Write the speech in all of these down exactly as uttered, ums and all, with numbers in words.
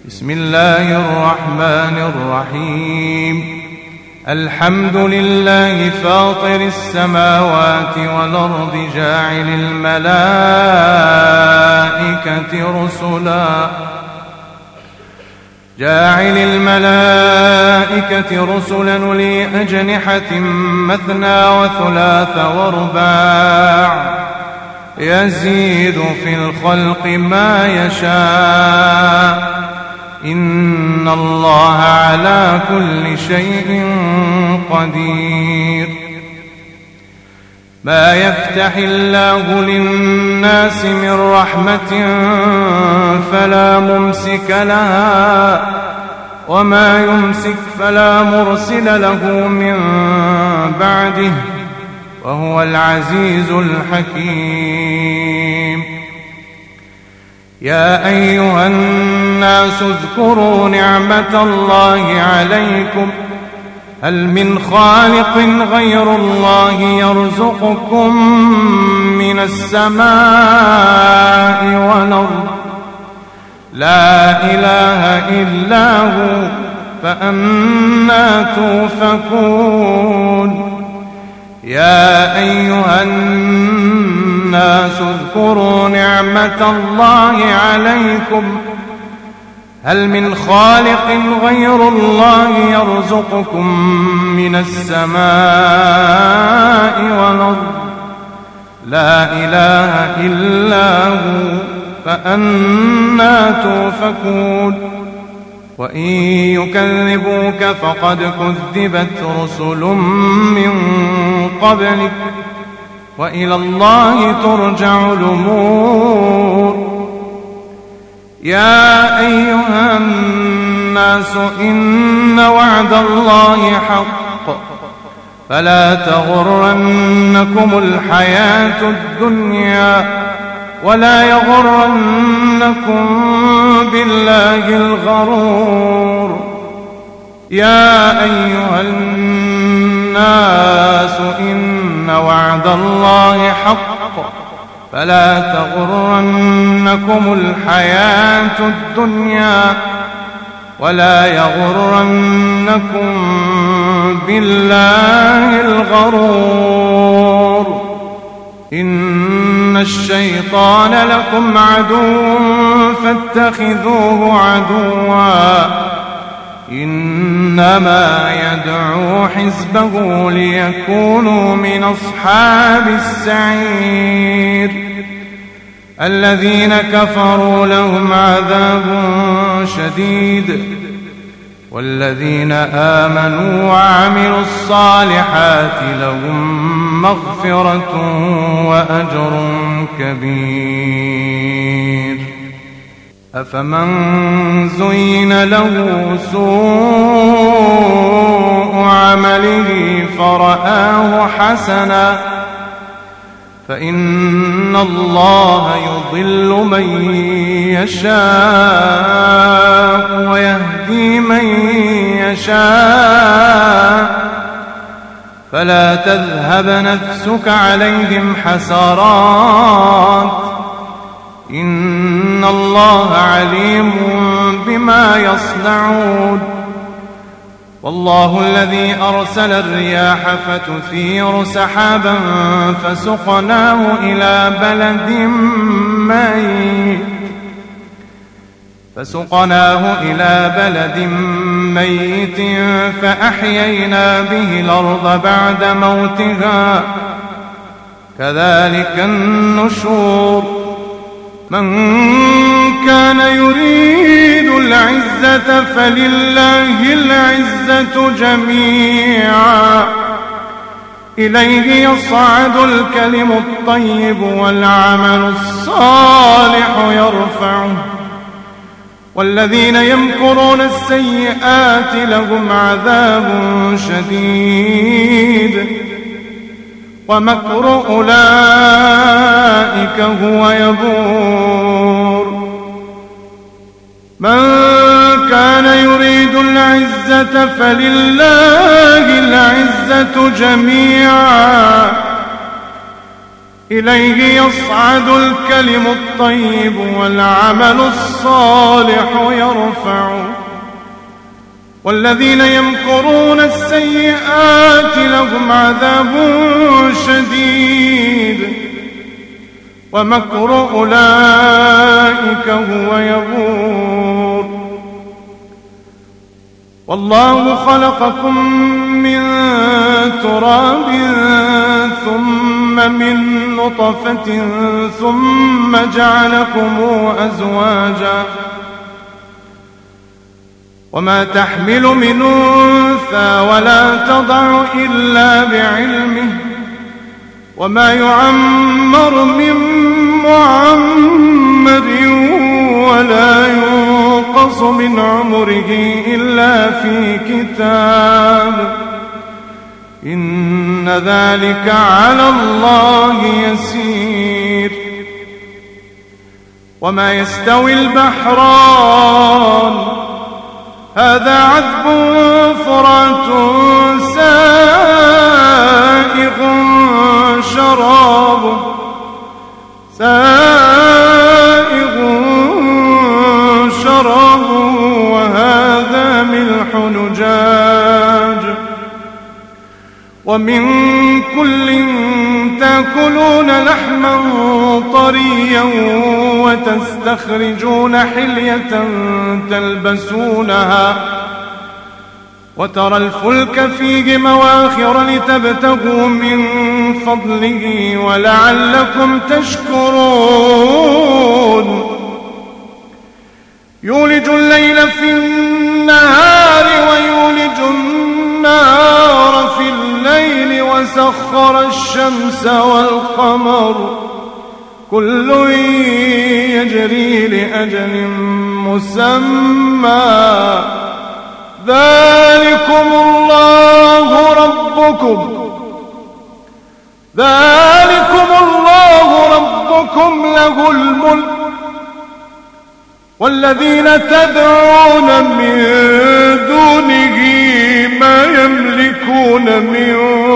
بسم الله الرحمن الرحيم. الحمد لله فاطر السماوات والأرض جاعل الملائكة رسلا جاعل الملائكة رسلا أولي أجنحة مثنى وثلاث ورباع يزيد في الخلق ما يشاء إن الله على كل شيء قدير. ما يفتح الله للناس من رحمة فلا ممسك لها وما يمسك فلا مرسل له من بعده وهو العزيز الحكيم. يا أيها الناس اذكروا نعمة الله عليكم هل من خالق غير الله يرزقكم من السماء والأرض لا إله إلا هو فأنى توفكون. يا أيها الناس اذكروا نعمة الله عليكم هل من خالق غير الله يرزقكم من السماء والأرض لا إله إلا هو فأنى توفكون. وإن يكذبوك فقد كذبت رسل من قبلك وإلى الله ترجع الأمور. يا أيها الناس إن وعد الله حق فلا تغرنكم الحياة الدنيا ولا يغرنكم بالله الغرور. يا أيها الناس إن وعد الله حق فلا تغرنكم الحياة الدنيا ولا يغرنكم بالله الغرور. إن الشيطان لكم عدو فاتخذوه عدوا إنما يدعو حزبه ليكونوا من أصحاب السعير. الذين كفروا لهم عذاب شديد والذين آمنوا وعملوا الصالحات لهم مغفرة وأجر كبير. أفمن زين له سوء عمله فرآه حسنا فإن الله يضل من يشاء ويهدي من يشاء فلا تذهب نفسك عليهم حسرات إن الله عليم بما يصنعون. والله الذي أرسل الرياح فتثير سحابا فسقناه إلى بلد ميت فسقناه إلى بلد ميت فأحيينا به الأرض بعد موتها كذلك النشور. من كان يريد العزة فلله العزة جميعا إليه يصعد الكلم الطيب والعمل الصالح يرفعه والذين يمكرون السيئات لهم عذاب شديد ومكر أولئك هو يبور. من كان يريد العزة فلله العزة جميعا إليه يصعد الكلم الطيب والعمل الصالح يرفعه والذين يمكرون السيئات لهم عذاب شديد ومكر أولئك هو يبور والله خلقكم من تراب ثم من نطفة ثم جعلكم أزواجا وما تحمل من أنثى ولا تضع إلا بعلمه وما يعمر من معمر ولا ينقص من عمره إلا في كتاب إن ذلك على الله يسير وما يستوي البحران هذا عذب فرات سائغ شرابه سائغ شرابه وهذا ملح نجاج ومن كل تأكلون لحما طريا وتستخرجون حلية تلبسونها وترى الفلك فيه مواخر لتبتغوا من فضله ولعلكم تشكرون يولج الليل في النهار ويولج النهار في الليل وسخر الشمس والقمر كل يجري لأجل مسمى ذلكم الله ربكم ذلكم الله ربكم له الملك والذين تدعون من دونه ما يملكون من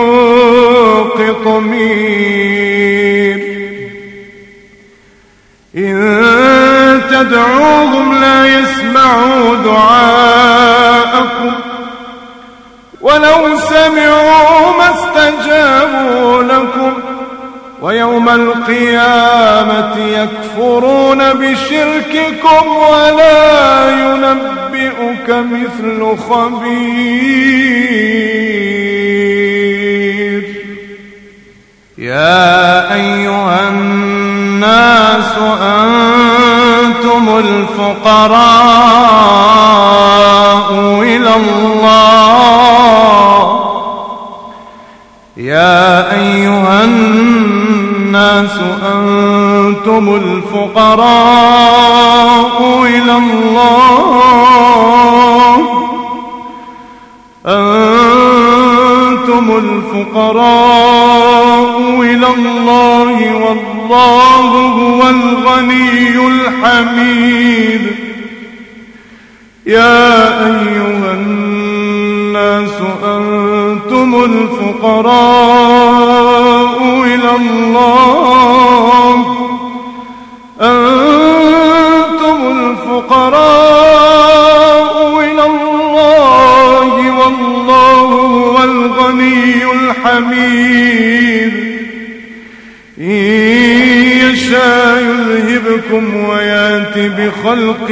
قطمير إن تدعوهم لا يسمعوا دعاءكم ولو سمعوا ما استجابوا لكم ويوم القيامة يكفرون بشرككم ولا ينبئك مثل خبير يا أيها الناس أنتم الفقراء إلى الله يا أيها الناس أنتم الفقراء إلى الله أنتم الفقراء إلى الله والله هو الغني الحميد يا أيها الناس أنتم الفقراء إلى الله أنتم الفقراء إلى الله والله هو الغني الحميد إن يشاء يذهبكم ويأت بخلق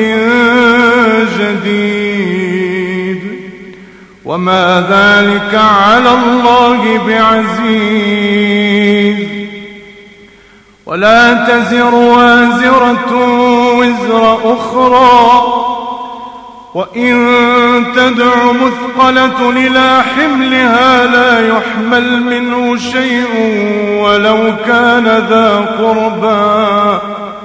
جديد وما ذلك على الله بعزيز ولا تزر وازرة وزر أخرى وإن تدع مثقلة إلى حملها لا يحمل منه شيء ولو كان ذا قربى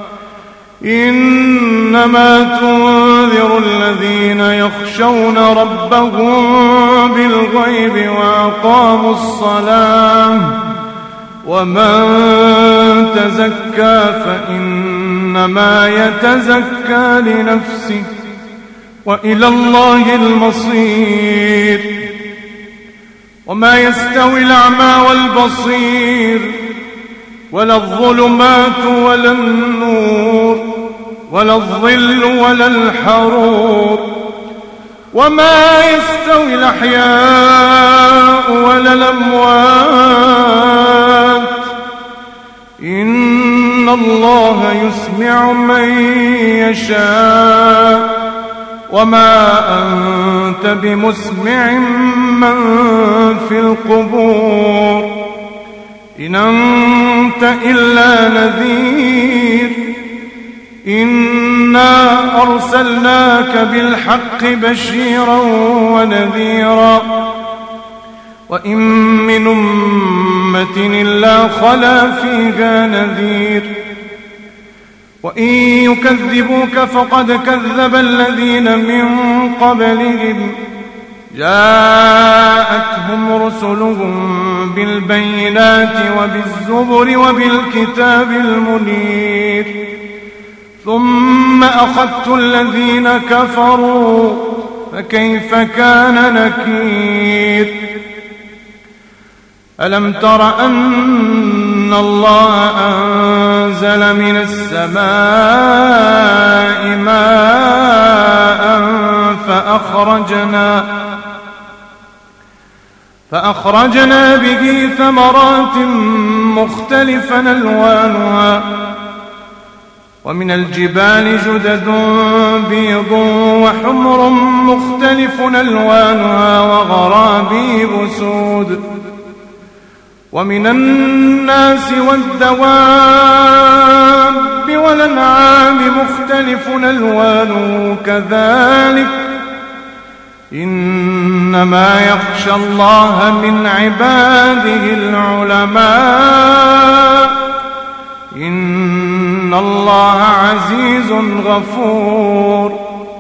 إنما تنذر الذين يخشون ربهم بالغيب وأقاموا الصلاة ومن تزكى فإنما يتزكى لنفسه وإلى الله المصير وما يستوي الأعمى والبصير ولا الظلمات ولا النور ولا الظل ولا الحرور وما يستوي الأحياء ولا الأموات إن الله يسمع من يشاء وما أنت بمسمع من في القبور إن أنت إلا نذير إنا أرسلناك بالحق بشيرا ونذيرا وإن من أمة إلا خلا فيها نذير وإن يكذبوك فقد كذب الذين من قبلهم جاءتهم رسلهم بالبينات وبالزبر وبالكتاب المنير ثم أخذت الذين كفروا فكيف كان نكير ألم تر أن الله أنزل من السماء ماء فأخرجنا فأخرجنا به ثمرات مختلفا ألوانها ومن الجبال جدد بيض وحمر مختلف ألوانها وغرابيب سود ومن الناس والدواب والأنعام مختلف ألوانه كذلك إنما يخشى الله من عباده العلماء إن الله عزيز غفور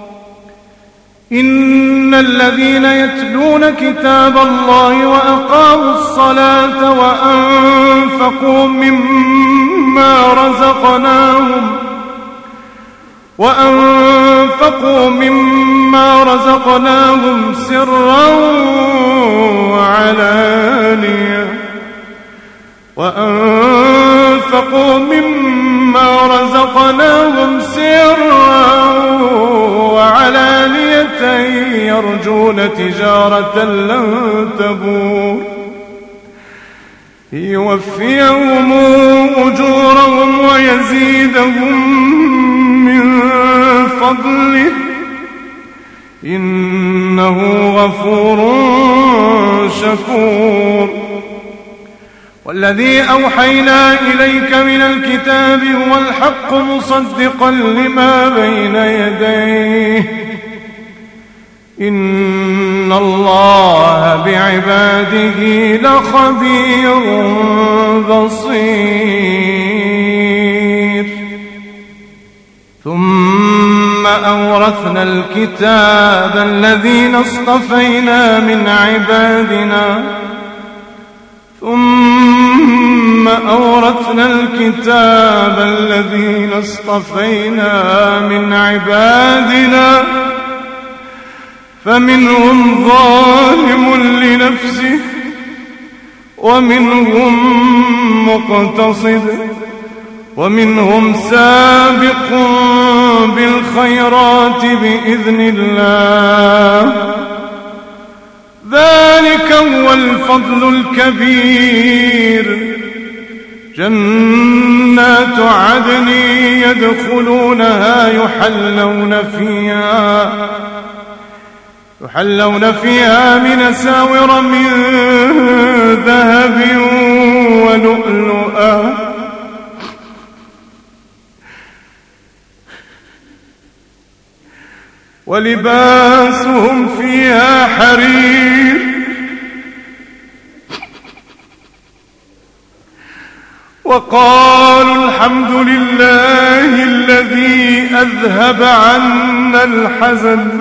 إن الذين يتلون كتاب الله وأقاموا الصلاة وأنفقوا مما رزقناهم وأنفقوا مما رزقناهم سرا وعلانية وأنفقوا مما رزقناهم سرا وعلانية يرجون تجارة لن تبور يوفيهم أجورهم ويزيدهم من فضله إنه غفور شكور والذي أوحينا إليك من الكتاب هو الحق مصدقا لما بين يديه إن الله بعباده لخبير بصير ثم أورثنا الكتاب الذين اصطفينا من عبادنا ثم أورثنا الكتاب الذين اصطفينا من عبادنا فمنهم ظالم لنفسه ومنهم مقتصد ومنهم سابق بالخيرات بإذن الله ذلك هو الفضل الكبير جنات عدن يدخلونها يحلون فيها يحلون فيها من أساور من ذهب ولؤلؤا ولباسهم فيها حرير وقالوا الحمد لله الذي أذهب عنا الحزن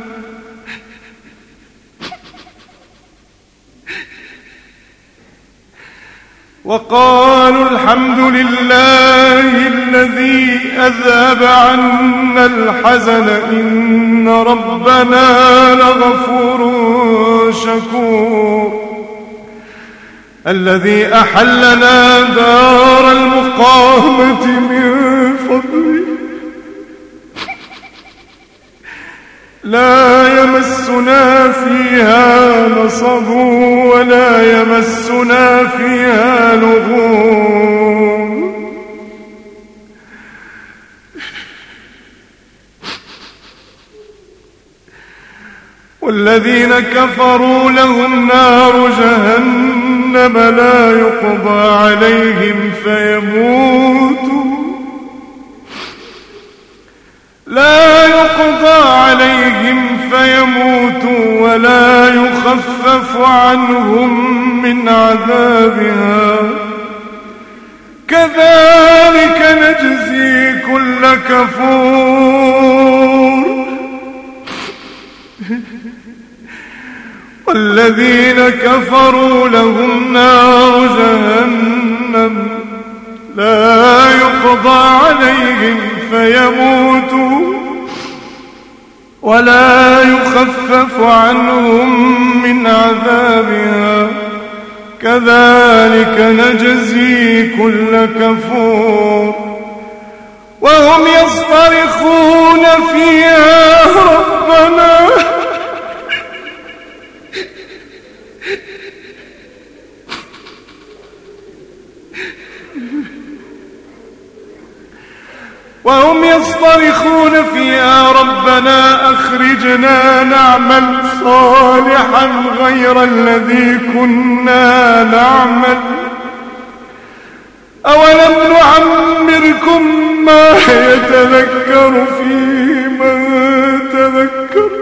وقالوا الحمد لله الذي أذهب عنا الحزن إن ربنا لغفور شكور الذي أحلنا دار المقامة من فضله لا يمسنا فيها نصب ولا يمسنا فيها لغوب. والذين كفروا لهم نار جهنم لا يقضى عليهم فيموتوا لا يقضى عليهم فيموتوا ولا يخفف عنهم من عذابها كذلك نجزي كل كفور. والذين كفروا لهم نار جهنم لا يقضى عليهم فيموتوا ولا يخفف عنهم من عذابها كذلك نجزي كل كفور. وهم يصطرخون فيها ربنا وهم يصطرخون فيها ربنا أخرجنا نعمل صالحا غير الذي كنا نعمل أولم نعمركم ما يتذكر فيه من تذكر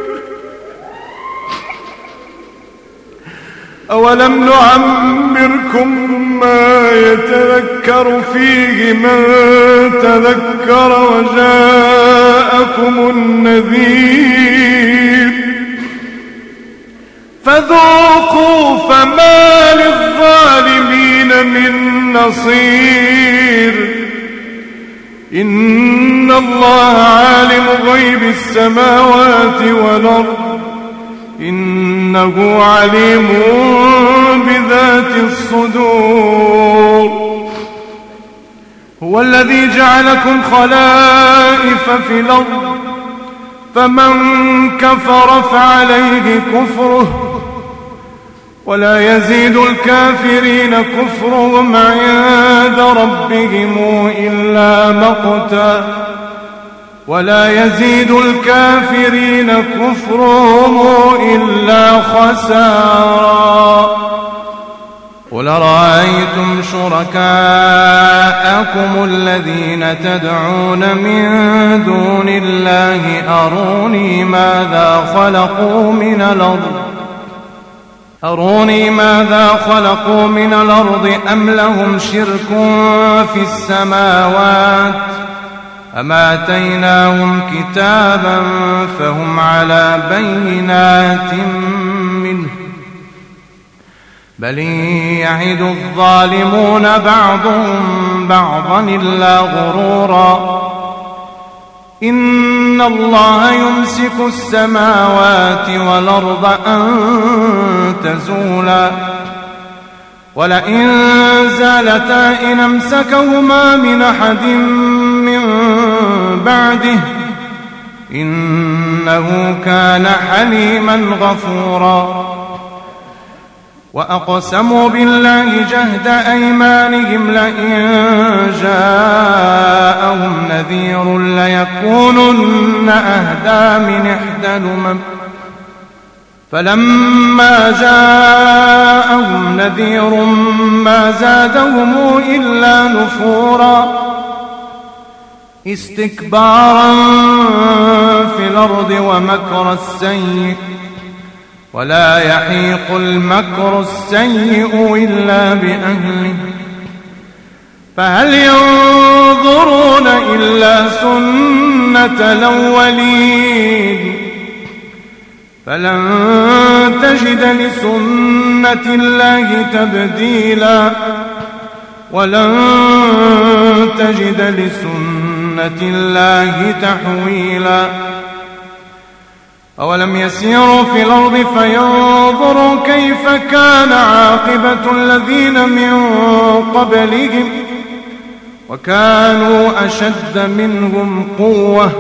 أولم نعمركم ما يتذكر فيه من تذكر وجاءكم النذير فذوقوا فما للظالمين من نصير. إن الله عالم غيب السماوات والأرض إنه عليم بذات الصدور. هو الذي جعلكم خلائف في الأرض فمن كفر فعليه كفره ولا يزيد الكافرين كفرهم عند ربهم إلا مقتا ولا يزيد الكافرين كفرهم إلا خسارا. قل رأيتم شركاءكم الذين تدعون من دون الله أروني ماذا خلقوا من الأرض أروني ماذا خلقوا من الأرض أم لهم شرك في السماوات أم آتيناهم كتابا فهم على بينات منه بل يعد الظالمون بعضهم بعضا إلا غرورا. إن الله يمسك السماوات والأرض أن تزولا ولئن زالتا إن أمسكهما من أحد من بعده إنه كان حليما غفورا. وأقسموا بالله جهد أيمانهم لئن جاءهم نذير ليكونن أهدى من إحدى الأمم فلما جاءهم نذير ما زادهم إلا نفورا استكبارا في الأرض ومكر السيء ولا يحيق المكر السيء إلا بأهله فهل ينظرون إلا سنة الأولين فلن تجد لسنة الله تبديلا ولن تجد لسنة لسنة الله تحويلا. أولم يسيروا في الأرض فينظروا كيف كان عاقبة الذين من قبلهم وكانوا أشد منهم قوة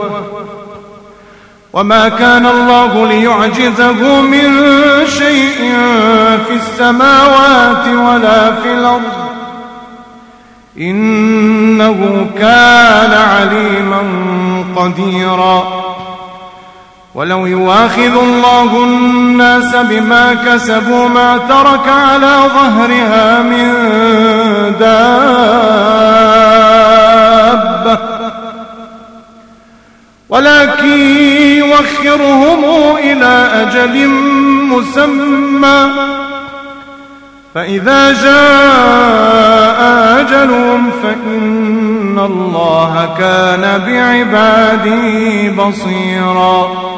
وما كان الله ليعجزه من شيء في السماوات ولا في الأرض إنه كان عليما قديرا. ولو يواخذ الله الناس بما كسبوا ما ترك على ظهرها من دابة ولكن يوخرهم إلى أجل مسمى فإذا جاء أجلهم فإن الله كان بعباده بصيرا.